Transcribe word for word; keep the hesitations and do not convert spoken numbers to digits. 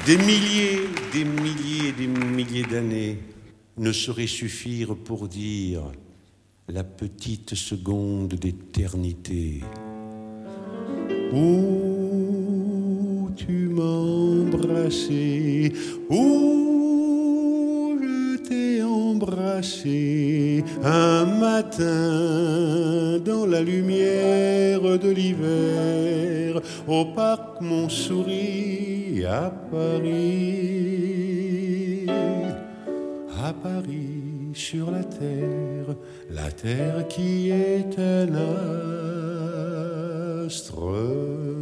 Des milliers, des milliers, des milliers d'années ne sauraient suffire pour dire la petite seconde d'éternité où tu m'as embrassé, où je t'ai embrassé un matin dans la lumière de l'hiver au parc Montsouris à Paris, à Paris sur la terre, la terre qui est un astre.